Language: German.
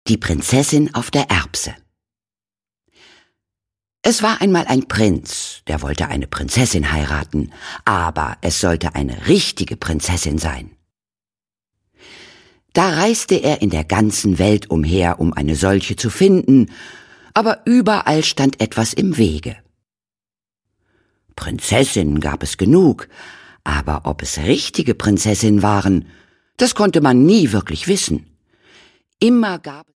Die Prinzessin auf der Erbse. Es war einmal ein Prinz, der wollte eine Prinzessin heiraten, aber es sollte eine richtige Prinzessin sein. Da reiste er in der ganzen Welt umher, um eine solche zu finden, aber überall stand etwas im Wege. Prinzessinnen gab es genug, aber ob es richtige Prinzessinnen waren, das konnte man nie wirklich wissen. Immer gab